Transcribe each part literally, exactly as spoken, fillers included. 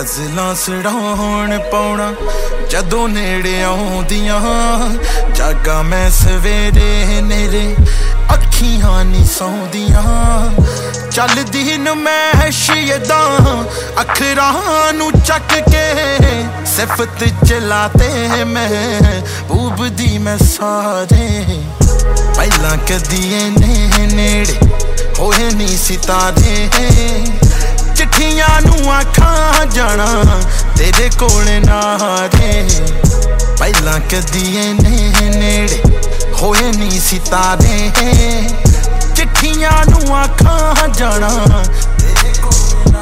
गज़लां सड़ाउण पाउणा जदों नेड़े आउंदियां जागा मैं सवेरे नेरे अखियां नी सौंदियां चलदी नमैश यदां अखरां नू चक के सिफत चलाते मैं बूब दी मैं सारे पहला कदी ने नेड़े होए नी सितारे चिट्ठियां नू आखां जाना तेरे कोल नारे पहला कदी ने नेड़े होए नी सितारे चिट्ठियां नू आखां जाना तेरे कोल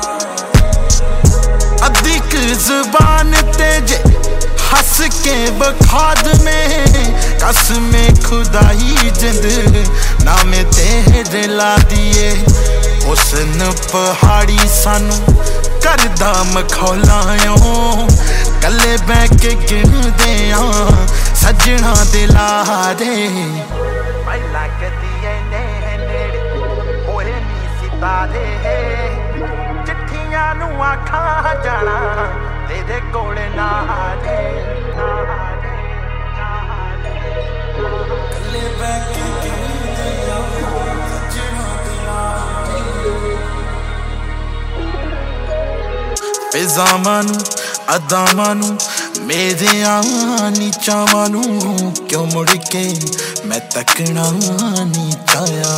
अदिक ज़ुबान तेजे हंस के बखाद में कसमे खुदाई जिंद नामे तेरे ला दिए हुस्न पहाड़ी सानू करदा मखौलायो कले बह के गिनदे आ सजना दे लारे पहला कदी ने नेड़े होए नी सितारे चिट्ठियां नू आखां जाना तेरे कोल नारे कले बह के गिनदे आ सजना दे लारे फिजावां नू अदावां नू मेरे आनी चावां नू क्यों मुड़ के मैं तकना नी चाया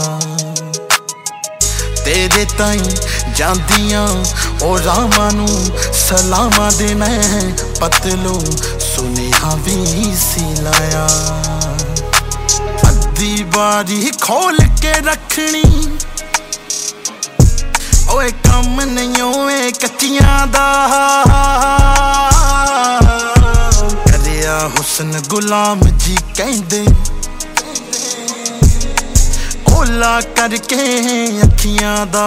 तेरे ताई जांदियां ओ रामां नू सलामां दे मैं पतलो सुनेहा भी सी लाया अद्धी बारी खोल के रखनी ओए कम नहीं ओए कच्चियां दा करिया हुस्न गुलाम जी कहंदे ओला करके अखियां दा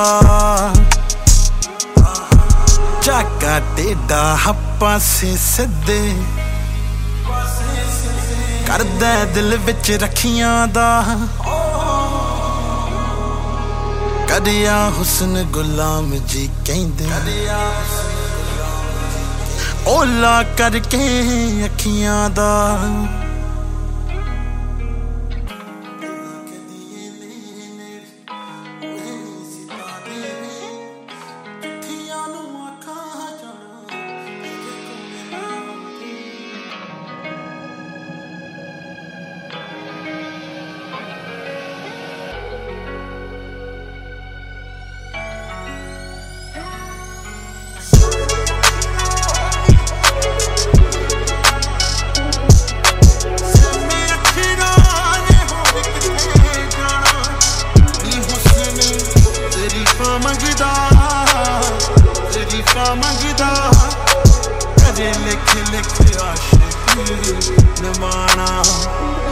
चाका टेढ़ा हप्पा से सिद्धे करदा दिल विच रखियां दा करिया हुस्न गुलाम जी कहंदे ओला करके अखियां दा मंगदा करे लिख लिख आशिक नवाना।